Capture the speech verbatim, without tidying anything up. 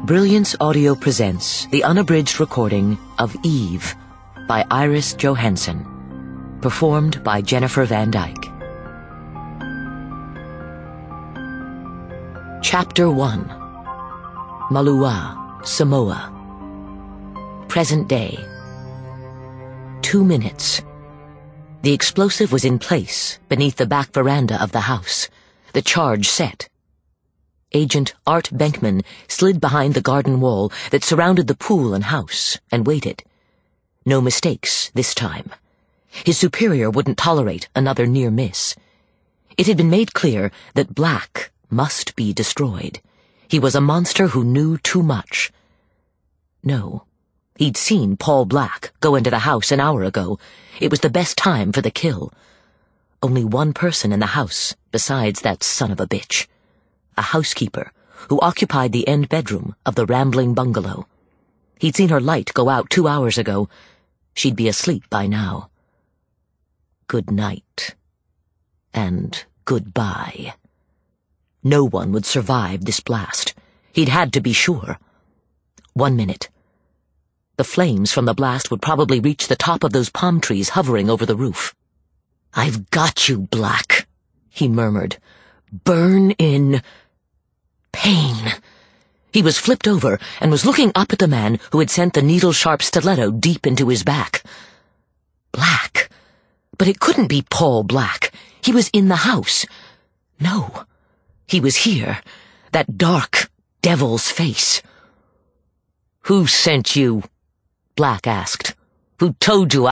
Brilliance Audio presents the unabridged recording of Eve by Iris Johansen, performed by Jennifer Van Dyke. Chapter one. Malua, Samoa. Present day. Two minutes. The explosive was in place beneath the back veranda of the house, the charge set. Agent Art Benkman slid behind the garden wall that surrounded the pool and house and waited. No mistakes this time. His superior wouldn't tolerate another near miss. It had been made clear that Black must be destroyed. He was a monster who knew too much. No, he'd seen Paul Black go into the house an hour ago. It was the best time for the kill. Only one person in the house besides that son of a bitch. A housekeeper who occupied the end bedroom of the rambling bungalow. He'd seen her light go out two hours ago. She'd be asleep by now. Good night. And goodbye. No one would survive this blast. He'd had to be sure. One minute. The flames from the blast would probably reach the top of those palm trees hovering over the roof. "I've got you, Black," he murmured. "Burn in pain." He was flipped over and was looking up at the man who had sent the needle-sharp stiletto deep into his back. Black. But it couldn't be Paul Black. He was in the house. No. He was here. That dark devil's face. "Who sent you?" Black asked. "Who told you